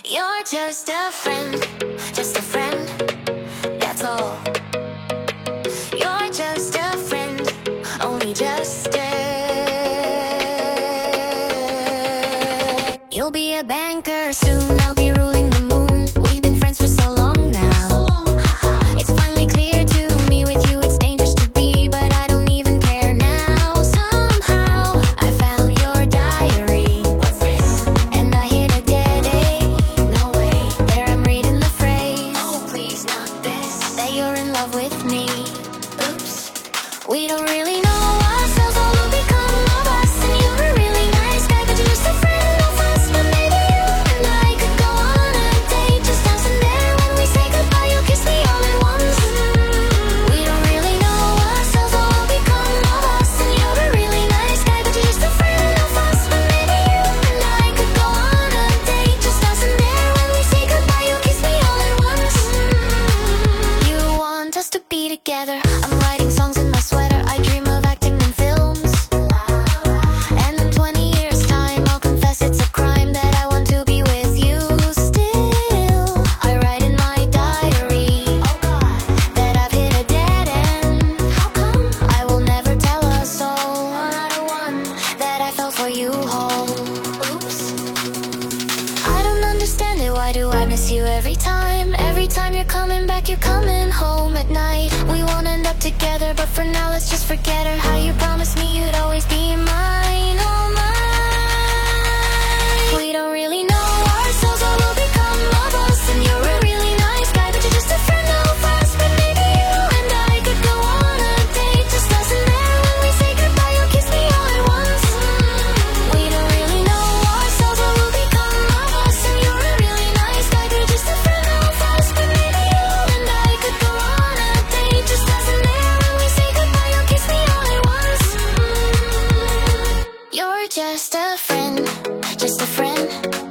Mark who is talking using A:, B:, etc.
A: You're just a friend, that's all. You're just a friend, only just a. You'll be a banker soon, I'll be ruling the moon. We've been friends for so long now. It's finally clear to me, with you it's dangerous to be, but I don't even care now. Somehow I found your diary, and I hit a dead end. No way, there I'm reading the phrase, oh please not this, that you're in love with me. Oops, we don't really know ourselves, what will become of us. And you're a really nice guy, but you're just a friend of us. But maybe you and I could go on a date, just us and there. When we say goodbye, you'll kiss me all at once. We don't really know ourselves, what will become of us. And you're a really nice guy, but you're just a friend of us. But maybe you and I could go on a date, just us and there. When we say goodbye, you'll kiss me all at once. You want us to be together, I'm writing songs in my sweater, I dream of acting in films. And in 20 years time, I'll confess it's a crime that I want to be with you still. I write in my diary, oh God, that I've hit a dead end. How come? I will never tell a soul, one out of one, that I fell for you whole. Oops, I don't understand it, why do I miss you every time? Every time you're coming back, you're coming home at night. We won't end up together, but for now let's just forget her. How you promised me you'd always be mine, oh mine. We don't really know ourselves, what will become of us. And you're a really nice guy, but you're just a friend of us. But maybe you and I could go on a date, just us and there. When we say goodbye, you'll kiss me all at once. We don't really know ourselves, what will become of us. And you're a really nice guy, but you're just a friend of us. But maybe you and I could go on a date, just us and there. When we say goodbye, you'll kiss me all at once. You're just a friend, just a friend.